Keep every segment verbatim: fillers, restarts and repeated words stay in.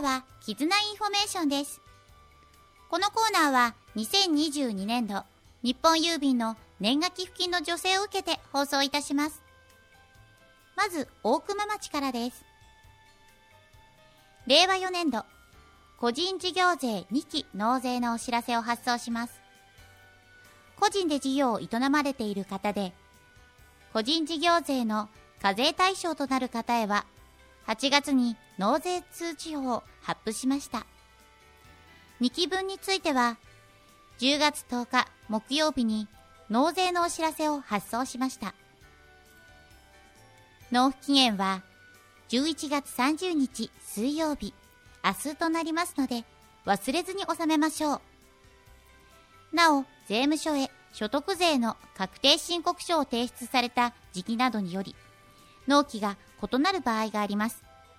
は絆インフォメーションです。このコーナーはにせんにじゅうにねんど日本郵便の年賀寄付金の助成を受けて放送いたします。まず大熊町からです。れいわよねんど個人事業税にき納税のお知らせを発送します。個人で事業を営まれている方で、個人事業税の課税対象となる方へは、はちがつに納税通知表を発布しました。にきぶんについては、じゅうがつとおか木曜日に納税のお知らせを発送しました。納付期限はじゅういちがつさんじゅうにち水曜日、明日となりますので、忘れずに納めましょう。なお、税務署へ所得税の確定申告書を提出された時期などにより、納期が異なる場合があります。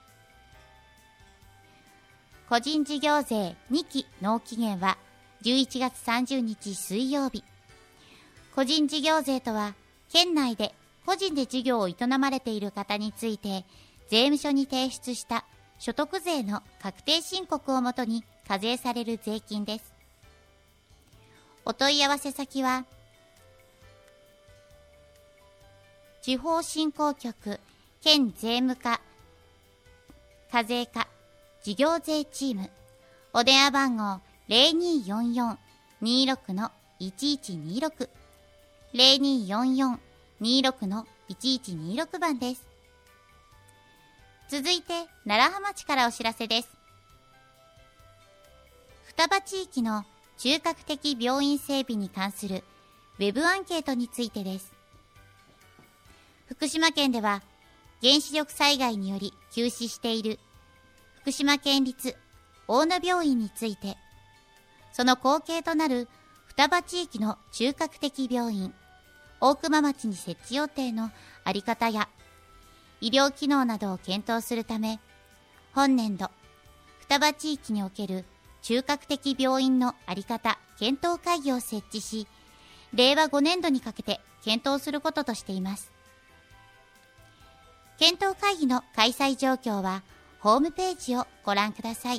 個人事業税にき納期限はじゅういちがつさんじゅうにち水曜日。個人事業税とは、県内で個人で事業を営まれている方について、税務署に提出した所得税の確定申告をもとに課税される税金です。お問い合わせ先は、地方振興局県税務課課税課事業税チーム、お電話番号 ゼロにーよんよん にーろく いちいちにーろく ゼロにーよんよん にーろく いちいちにーろく 番です。続いて楢葉町からお知らせです。双葉地域の中核的病院整備に関するウェブアンケートについてです。福島県では原子力災害により休止している福島県立大野病院について、その後継となる双葉地域の中核的病院大熊町に設置予定のあり方や医療機能などを検討するため、本年度双葉地域における中核的病院のあり方検討会議を設置し、れいわごねんどにかけて検討することとしています。検討会議の開催状況はホームページをご覧ください。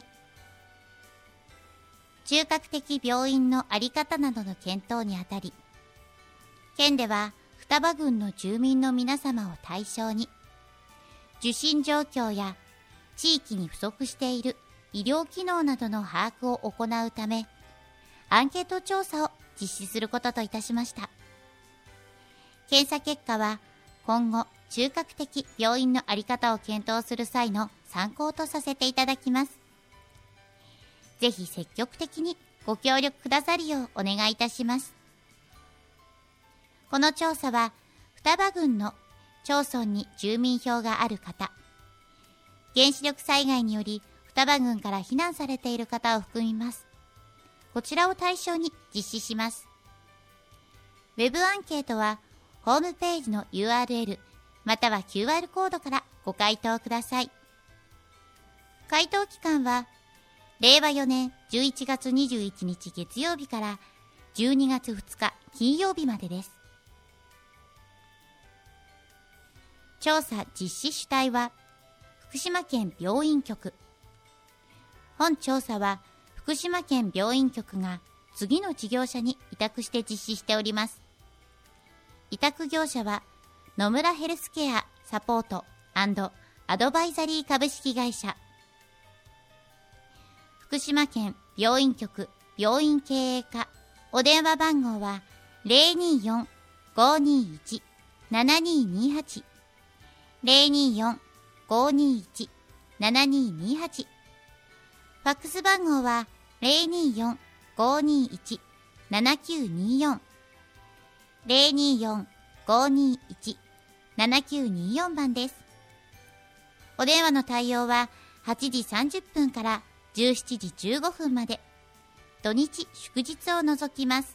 中核的病院のあり方などの検討にあたり、県では双葉郡の住民の皆様を対象に、受診状況や地域に不足している医療機能などの把握を行うため、アンケート調査を実施することといたしました。検査結果は今後中核的病院のあり方を検討する際の参考とさせていただきます。ぜひ積極的にご協力くださるようお願いいたします。この調査は双葉郡の町村に住民票がある方、原子力災害により双葉郡から避難されている方を含みます。こちらを対象に実施します。ウェブアンケートはホームページの ユーアールエル または キューアール コードからご回答ください。回答期間はれいわよねんじゅういちがつにじゅういちにち月曜日からじゅうにがつふつか金曜日までです。調査実施主体は福島県病院局。本調査は福島県病院局が次の事業者に委託して実施しております。委託業者は野村ヘルスケアサポート&アドバイザリー株式会社、福島県病院局病院経営課。お電話番号は ゼロにーよん ごにーいち ななにーにーはち ゼロにーよん ごにーいち ななにーにーはち。ファックス番号は ゼロにーよん ごにーいち ななきゅうにーよん ゼロにーよん ごにーいち ななきゅうにーよん 番です。お電話の対応ははちじさんじゅっぷんからじゅうしちじじゅうごふんまで、土日祝日を除きます。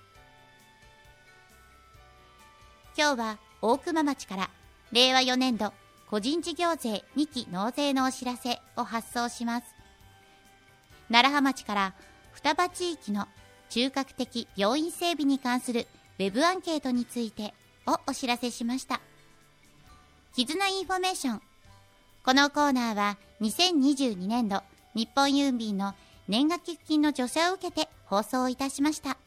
今日は大熊町かられいわよねんど個人事業税にき納税のお知らせを発送します。楢葉町から双葉地域の中核的病院整備に関するウェブアンケートについてをお知らせしました。絆インフォメーション。このコーナーはにせんにじゅうにねんど日本郵便の年賀寄付金の助成を受けて放送いたしました。